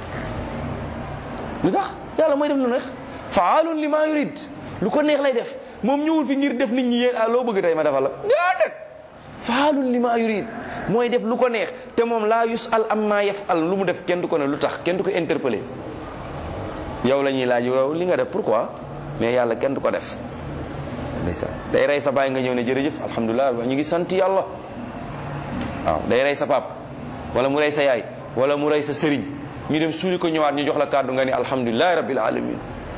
lu tax yàlla mooy def lu neex faalun li ma yurid lu ko neex lay def moom ñëwul fi ngir def nit ñi yéen ah loo bëgg tey ma defal la déedéet faalun li ma yurid mooy def lu ko neex te moom laa yusal amma yafal lu mu def kenn du ko ne lu tax kenn du ko interpellé yow la ñuy laaj yow li nga def pourquoi mais yàlla kenn du ko def ndeysaan day rey sa baay nga ñëw ne jërëjëf alhamdulilah ñu ngi sant yàlla waaw day rey sa pap wala mu rey sa yaay wala mu rey sa sëriñ ñu dem suuli ko ñëwaat ñu jox la kàddu nga ni alhamdulilah rabbil alamin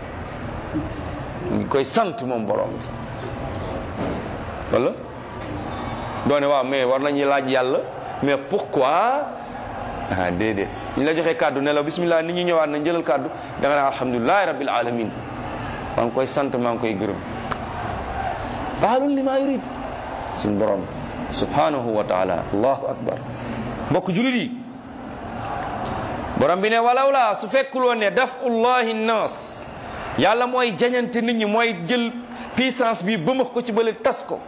ngi koy sant moom borom bi wala doone waaw mais war nañu laaj yàlla mais pourquoi ah déedéet ñu la joxee kàddu ne la bismillah nit ñi ñëwaat nañ jëlal kàddu da nga ne alhamdulilah rabbil alamin maa ngi koy sant maa ngi koy gërëm faalun li ma yurid suñ borom subhanahu wa taala allahu akbar mbokk julit yi borom bi ne walaw la su fekkul woon ne dafullahi nnaas yàlla mooy jañante nit ñi mooy jël puissance bi bëmax ko ci bële tas ko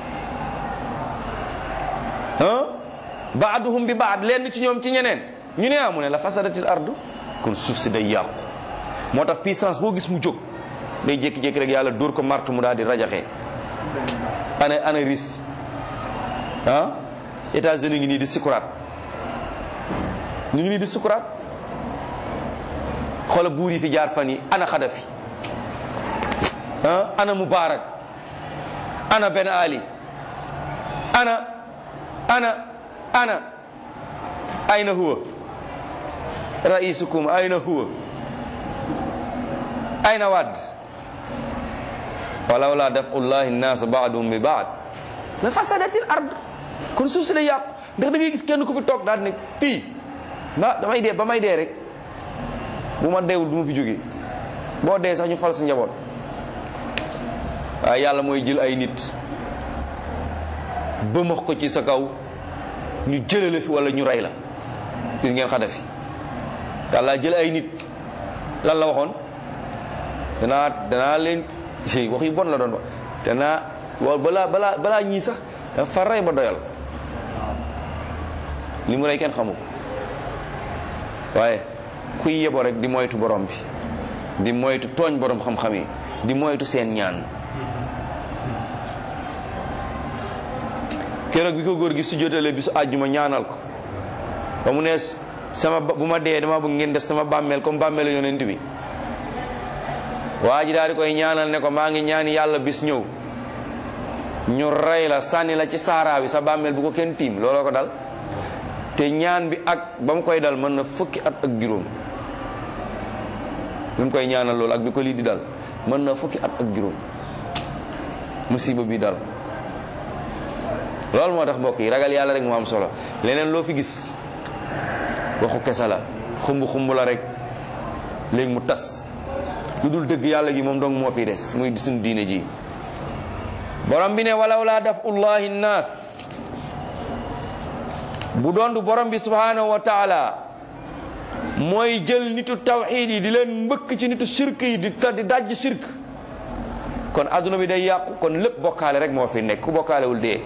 ah baaduhum bi baad lenn ci ñoom ci ñeneen ñu ne amu ne la fasadatil ardu kon suuf si day yàqu moo tax puissance boo gis mu jóg day jékki-jékki rek yàlla dóor ko martu mu daal di rajaxee ana ana Russie ah États-Unis ngi nii di sukuraat ñu ngi nii di sukuraat xoola buur yi fi jaar fan yi ana Xadafi ah ana Mubarak ana Ben Ali ana ana ana ayna huwa raisukum ayna huwa ayna Wad walaw la dafullahi nnaas ba'dahum bi ba'd la fasadatil ard kon suuf si la yàqu ndax da ngay gis kenn ku fi toog daal ne fii ba damay dee ba may dee rek bu ma deewul du ma fi jógee boo dee sax ñu fal sa njaboot waaye yàlla mooy jël ay nit bëmax ko ci sa kaw ñu jële la fi wala ñu rey la gis ngeen Xadafi yàlla jël ay nit lan la waxoon danaa danaa leen wax yu bon la doon wax danaa wa balaa balaa balaa ñii sax dafa rey ba doyal li mu rey kenn xamu ko waaye kuy yebo rek di moytu borom bi, di moytu tooñ borom xam-xam yi, di moytu seen ñaan. keroog bi ko góor gi su jotalee bisu àjjuma ñaanal ko ba mu ne sama bu ma dee dama bëgg ngeen def sama bàmmeel comme bàmmeelu yonent bi, waa ji daal di koy ñaanal ne ko maa ngi ñaan yàlla bis ñëw ñu rey la sànni la ci saaraa bi sa bàmmeel bu ko kenn tiim. looloo ko dal, te ñaan bi ak ba mu koy dal mën na fukki at ak juróom. bi mu koy ñaanal loolu ak bi ko lii di dal mën na fukki at ak juróom musiba bi dal. loolu moo tax mbokk yi ragal yàlla rek moo am solo. leneen loo fi gis waxu kese la, xumb xumb la rek, léegi mu tas. lu dul dëgg yàlla gi moom dong moo fi des, muy di suñu diine ji. borom bi ne walaw laa dafullahi nnaas, bu doon du borom bi subhanahu wa taala mooy jël nitu tawxiid yi di leen mbëkk ci nitu shirk yi di di dajj shirk, kon adduna bi day yàqu, kon lépp bokkaale rek moo fi nekk, ku bokkaalewul dee.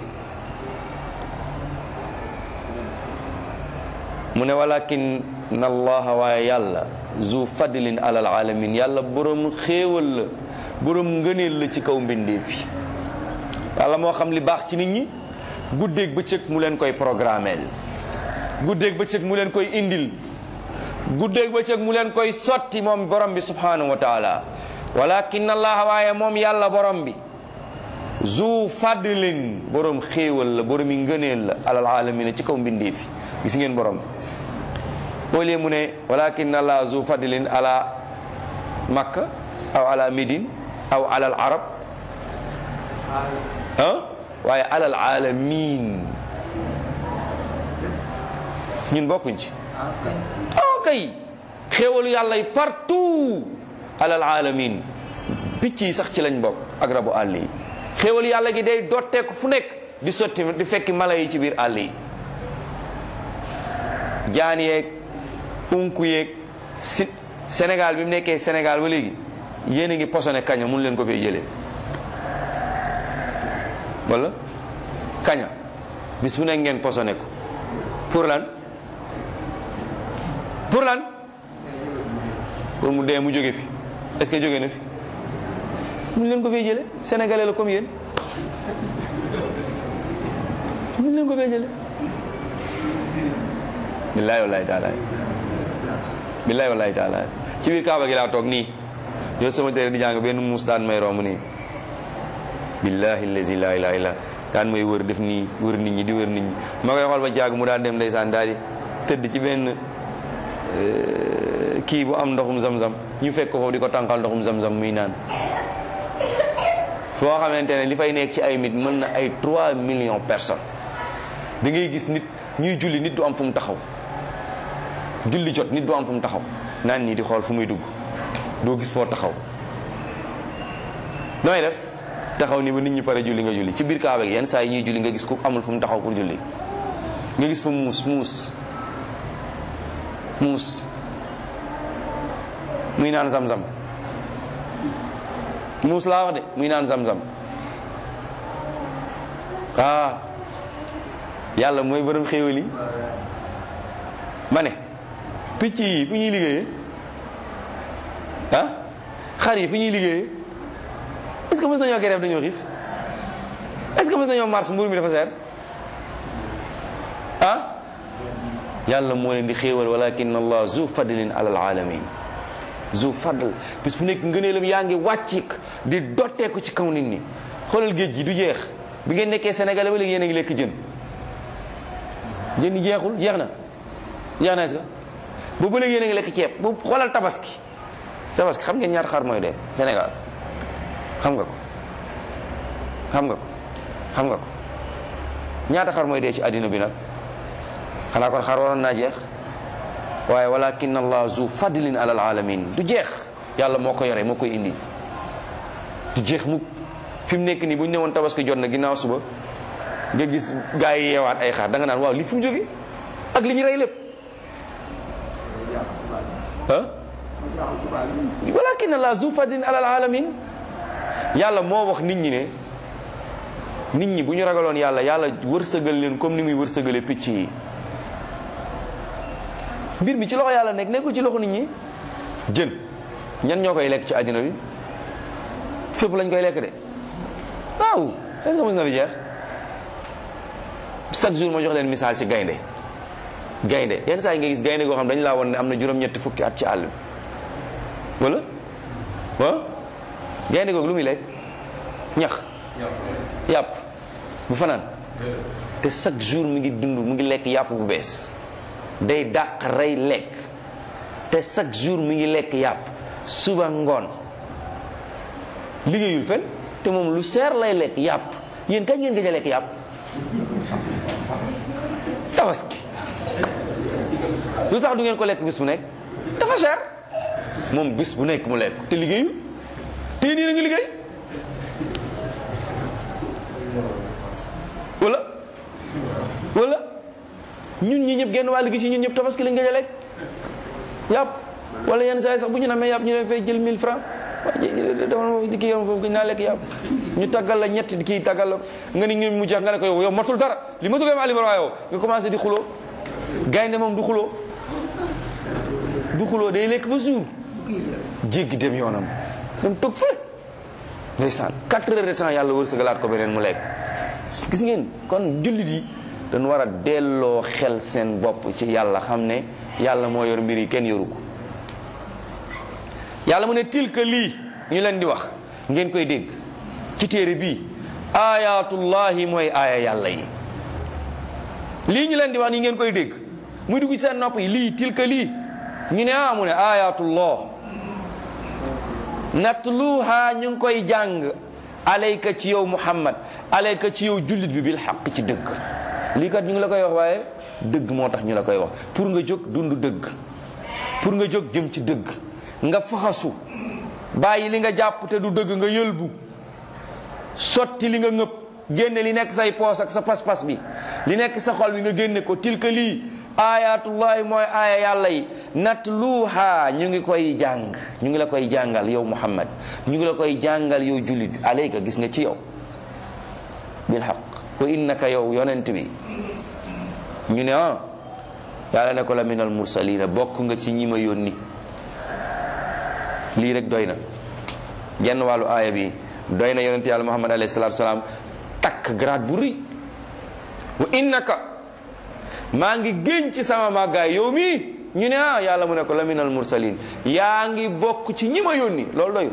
mu ne walakin allaha, waaye yàlla zu fadlin alal alamin, yàlla borom xéewal la, borom ngëneel la ci kaw mbindeef yi. yàlla moo xam li baax ci nit ñi, guddeeg bëccëg mu leen koy programmeel, guddeeg bëccëg mu leen koy indil, guddeeg bëccëg mu leen koy sotti moom borom bi subhanahu wa taala. walakin allaha, waaye moom yàlla borom bi zu fadlin, borom xéewal la, borom yi ngëneel la alal alamin ci kaw mbindeef yi. gis ngeen borom bi boo lee mu ne walakin allah zu fadlin ala makka aw ala médine aw ala al arab ah waaye alal alamin ñun bokkuñ ci. ah kay xéewalu yàlla yi partout alal alamin, picc yi sax ci lañ bokk ak rabu àll yi. xéewalu yàlla gi day dotteeku fu nekk di sotti di fekki mala yi ci biir àll yi. jaan yeeg unku yeeg si Sénégal bi mu nekkee Sénégal ba léegi yéen a ngi posone kaña mun leen ko fee jëlee wala kaña bis bu nekk ngeen posone ko pour lan pour lan pour mu dee mu jóge fi. est-ce que jóge na fi? mun leen ko fee jëlee, sénégalais la comme yéen, mun leen ko fee jëlee. billahi wallahi taala billahi wallahi taala ci biir kaaba gi laa toog nii jël sama téere di jàng, benn muus daan may romb nii, billahi allazi la ilaha illa daan may wër def nii, wër nit ñi di wër nit ñi. ma koy xool ba jàng mu daan dem ndeysaan daal di tëdd ci benn kii bu am ndoxum zam-zam, ñu fekk ko foofu di ko tànqal ndoxum zam-zam muy naan, foo xamante ne li fay nekk ci ay nit mën na ay trois millions personnes. da ngay gis nit ñuy julli, nit du am fu mu taxaw, julli jot nit du am fu mu taxaw, naan nii di xool fu muy dugg, doo gis foo taxaw. nooy def taxaw ni ba nit ñi pare julli nga julli. ci biir kaaba gi yenn saa yi ñuy julli nga gis ku amul fu mu taxaw pour julli, nga gis fa muus muus muus muy naan zam-zam, muus laa wax de muy naan zam-zam. ah yàlla mooy borom xéewal yi. ma ne picc yi fu ñuy liggéeyee ah xar yi fu ñuy liggéeyee est-ce que mos nañoo koy def dañoo xiif? est-ce que mos nañoo mars mburu mi dafa seer? ah yàlla moo leen di xéewal. walakin allah zu fadlin alal alamin, zu fadl, bis bu nekk ngëneelam yaa ngi wàccik di dotteeku ci kaw nit ñi. xoolal géej gi du jeex. bi ngeen nekkee Sénégal ba léegi yéen a ngi lekk jën, jën yi jeexul, jeex na jeex na est-ce que boobu ba léegi yéen a ngi lekk ceeb. bu xoolal tabaski, tabaski xam ngeen ñaata xar mooy dee Sénégal? xam nga ko xam nga ko xam nga ko ñaata xar mooy dee ci àddina bi nag? xanaa kon xar waroon naa jeex. waaye walakin allah zu fadlin alal alamin, du jeex. yàlla moo ko yore moo koy indi, du jeex mukk. fi mu nekk nii bu ñu newoon tabaski jot na ginnaaw suba nga gis gaa yi yeewaat ay xar, da nga naan waaw li fu mu jóge ak li ñu rey lépp ah. walakin allah zu fadlin alal alamin, yàlla moo wax nit ñi ne nit ñi bu ñu ragaloon yàlla, yàlla wërsëgal leen comme ni muy wërsëgalee picc yi. mbir mi ci loxo yàlla nekk nekkul ci loxo nit ñi. jën ñan ñoo koy lekk ci àddina bi fépp lañ koy lekk de waaw est-ce que mos na fi jeex. chaque jour ma jox leen misaal ci gaynde gaynde yenn saa yi nga gis gaynde goo xam dañu laa woon ne am na juróom-ñetti fukki at ci àll bi wala waaw gaynde googu lu muy lekk ñax yàpp bu fanaan te chaque jour mu ngi dund mu ngi lekk yàpp bu bees day dàq rey lekk te chaque jour mu ngi lekk yàpp suba ngoon liggéeyul fen te moom lu seer lay lekk yàpp yéen kañ ngeen gëj a lekk yàpp tabaski lu tax du ngeen ko lekk bis bu nekk dafa cher moom bis bu nekk mu lekk te liggéeyul te nii na ngi liggéey wala wala ñun ñi ñëpp genn wàll gi ci ñun ñëpp tabaski lañ gëj a lekk yàpp wala yenn saa yi sax bu ñu namee yàpp ñu leen fay jël mille francs waaye kii yow foofu gëj naa lekk yàpp ñu taggal la ñetti kii taggal la nga ni ñu mu jeex nga ne ko yow yow matul dara li matul ma alima yow nga commencé di xuloo gaynde moom du xuloo du xuloo day lekk ba jour jéggi dem yoonam dem toog fële ndeysaan quatre heures de temps yàlla wërsëgalaat ko beneen mu lekk gis ngeen kon jullit yi dañu war a delloo xel seen bopp ci yàlla xam ne yàlla moo yor mbir yi kenn yoru ko yàlla mu ne tilka lii ñu leen di wax ngeen koy dégg ci téere bii ayatullahi mooy aaya yàlla yi lii ñu leen di wax nii ngeen koy dégg muy dugg ci seen nopp yi lii tilka lii ñu ne ah mu ne ayatullah natluha ñu ngi koy jàng alayka ci yow muhammad alayka ci yow jullit bi bil xaq ci dëgg lii kat ñu ngi la koy wax waaye dëgg moo tax ñu la koy wax pour nga jóg dund dëgg pour nga jóg jëm ci dëgg nga faxasu bàyyi li nga jàpp te du dëgg nga yëlbu sotti li nga ngëpp génne li nekk say poos ak sa pas-pas bi li nekk sa xol bi nga génne ko tilka lii ayatullahi mooy aaya yàlla yi natluha ñu ngi koy jàng ñu ngi la koy jàngal yow muhammad ñu ngi la koy jàngal yow jullit bi alayka gis nga ci yow bil haqq wa innaka yow yonent bi ñu ne ah yàlla ne ko la minal mursalina bokk nga ci ñi ma yónni lii rek doy na genn wàllu aaya bi doy na yonent yàlla muhammad alayhi salaatu salaam takk grade bu rëy wa innaka maa ngi génn ci sama màggaay yow mii ñu ne ah yàlla mu ne ko la minal mursalin yaa ngi bokk ci ñi ma yónni loolu doyul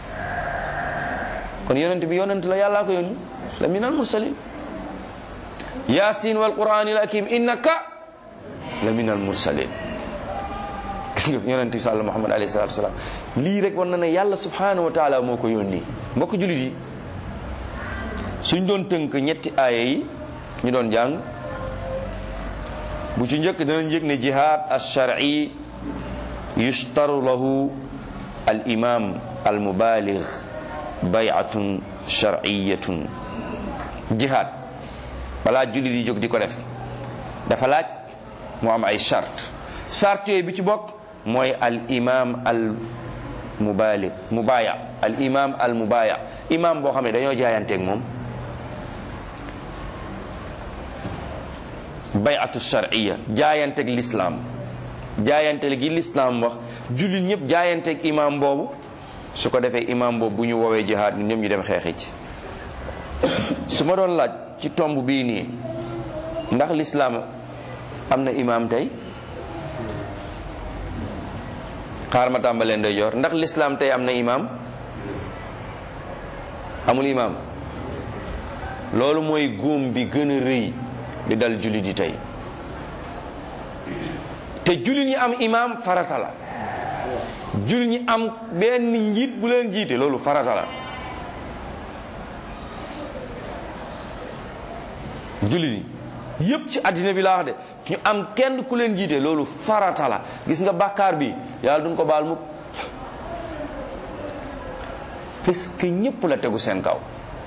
kon yonent bi yonent la yàllaa ko yónni la minal mursalin yasin wal qur'anil hakim innaka la minal mursalin gis nga yonent bi sàll muhammad alayhi salatu wasalam lii rek war na ne yàlla subhanahu wa taala moo ko yónni mbokk jullit yi suñ doon tënk ñetti aaya yi ñu doon jàng bu ci njëkk danañ yëg ne jihad ash-shar'i yushtaru lahu al imam al mubaligh bay'atun shar'iyyatun jihad balaa jullit yi jóg di ko def dafa laaj mu am ay charte charte yooyu bi ci bokk mooy al imam al mubaligh mubaya al imam al mubaya imam boo xam ne dañoo jaayanteeg moom bay'atu shar'iyya jaayanteeg l'islam jaayanteeg gi l'islam wax jullit ñëpp jaayanteeg imam boobu su ko defee imam boobu bu ñu woowee jihaad ñoom ñu dem xeexi ci su ma doon laaj ci tomb bii nii ndax l'islam am na imam tey xaar ma tàmbalee nday joor ndax l'islam tey am na imam amul imam loolu mooy góom bi gën a rëy di dal jullit yi tey te jullit ñi am imam farata la jullit ñi am benn njiit bu leen jiite loolu farata la jullit yi yépp ci àddina bi laa wax de ñu am kenn ku leen jiite loolu farata la gis nga bàkkaar bi yàlla duñ ko baal mukk parce que ñépp la tegu seen kaw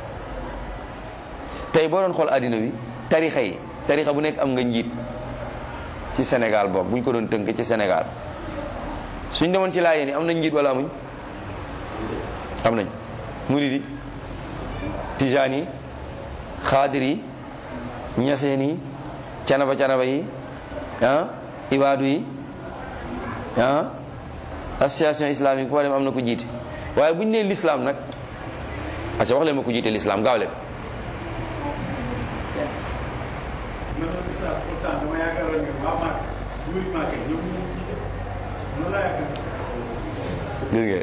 tey boo doon xool àddina bi tarixa yi tarixa bu nekk am nga njiit ci Sénégal boog bu ñu ko doon tënk ci Sénégal suñ demoon ci laayeen yi am nañ njiit wala amuñ am nañ muridi tijaan yi xaadir yi ñaseen yi canaba canaba yi ah ibaadu yi ah association islamique foo dem am na ko jiite waaye bu ñu nee l'islam nag aca wax leen ma ko jiite l'islam gaaw leen gis nga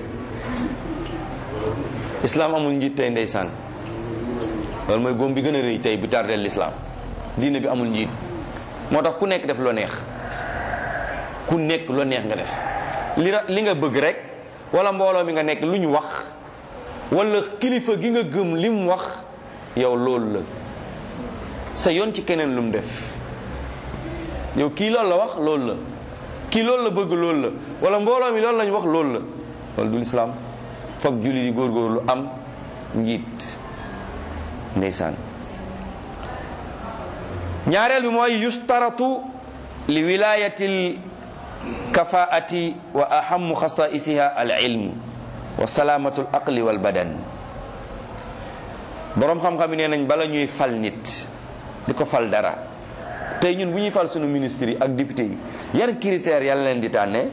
islam amul njiit tey ndeysaan loolu mooy góom bi gën a rëy tey bu tardeel l'islam diine bi amul njiit moo tax ku nekk def loo neex ku nekk loo neex nga def li li nga bëgg rek wala mbooloo mi nga nekk lu ñu wax wala kilifa gi nga gëm li mu wax yow loolu la sa yoon ci keneen lu mu def yow kii loolu la wax loolu la kii loolu la bëgg loolu la wala mbooloo mi loolu lañu wax loolu la loolu du lislaam foog julli di góorgóorlu am njiit ndeysaan ñaareel bi mooy yustaratu li wilayatil kafaati wa ahamu xasaisiha al ilm wa salaamatu al aqli wal badan boroom xam-xam yi nee nañ bala ñuy fal nit di ko fal dara tey ñun bu ñuy fal sunu ministre yi ak député yi yan critères yàlla leen di tànnee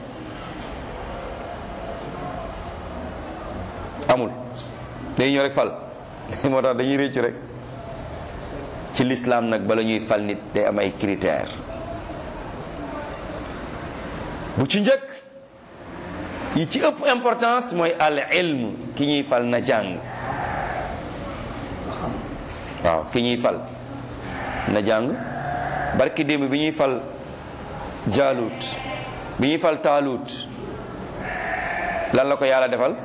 amul day ñëw rek fal moo tax dañuy réccu rek ci l'islam nag bala ñuy fal nit day am ay critères bu ci njëkk yi ci ëpp importance mooy al ilm ki ñuy fal na jàng waaw ki ñuy fal na jàng barki démb bi ñuy fal jaalut bi ñuy fal taalut lan la ko yàlla defal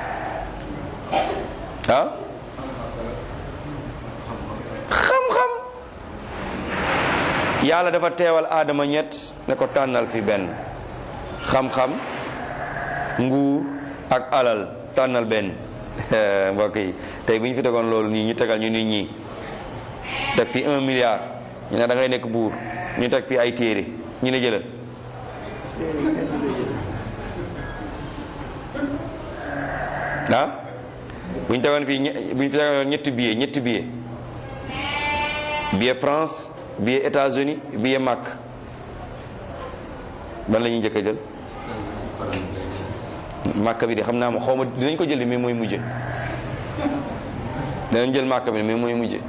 ah xam-xam yàlla dafa teewal aadama ñett ne ko tànnal fi benn xam-xam nguur ak alal tànnal benn mbokk yi tey bu ñu fi tegoon loolu nii ñu tegal ñu nit ñi teg fi un milliard ñu ne da ngay nekk buur ñu teg fi ay téere ñu ne jëlal ah bu ñu tegoon fii bu ñu tegoon ñetti billet ñetti billet billet France billet États-Unis billet Makka ban la ñuy njëkk a jël Makka bi de xam naa ma xaw ma dinañ ko jël mais mooy mujje dinañ jël Makka bi mais mooy mujje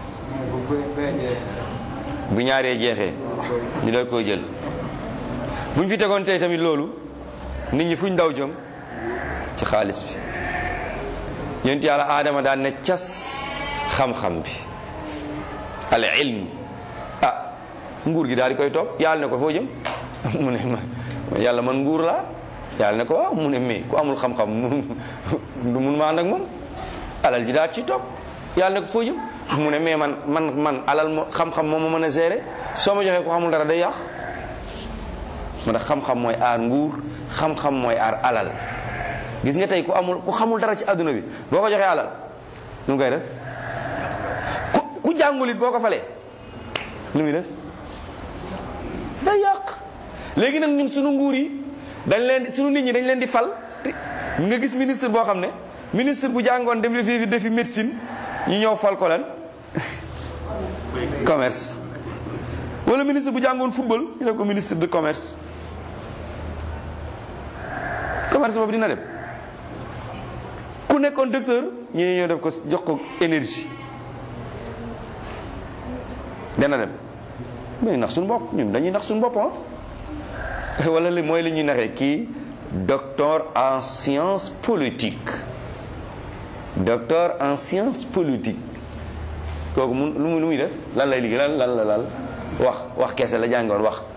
bu ñaaree jeexee ñu doon koy jël buñ fi tegoon tey tamit loolu nit ñi fuñ daw jëm ci xaalis bi yonent yàlla aadama daan ne cas xam-xam bi al ilm ah nguur gi daal di koy topp yàlla ne ko foo jëm mu ne ma yàlla man nguur laa yàlla ne ko waaw mu ne mais ku amul xam-xam du mun ma ànd ak moom alal ji daal ci topp yàlla ne ko foo jëm mu ne mais man man man alal mo xam-xam moom ma mën a gérer soo ma joxee ko xamul dara day yàq moo tax xam-xam mooy aar nguur xam-xam mooy aar alal gis nga tey ku amul ku xamul dara ci adduna bi boo ko joxee alal lu mu koy def ku ku jàngul it boo ko falee lu muy def day yàq léegi nag ñun sunu nguur yi dañ leen sunu nit ñi dañ leen di fal te nga gis ministre boo xam ne ministre bu jàngoon dem defi defi médecine ñu ñëw fal ko lan commerce wala ministre bu jàngoon football ñu ne ko ministre de commerce commerce boobu dina dem ku nekkoon docteur ñu ne ñëw def ko jox ko énergie dana dem mais nax suñu bopp ñun dañuy nax suñu bopp ah wala li mooy li ñuy naxee kii docteur en sciences politiques docteur en sciences politiques kooku mun lu muy lu muy def lan lay liggéey lan lan la lan wax wax kese la jàngoon wax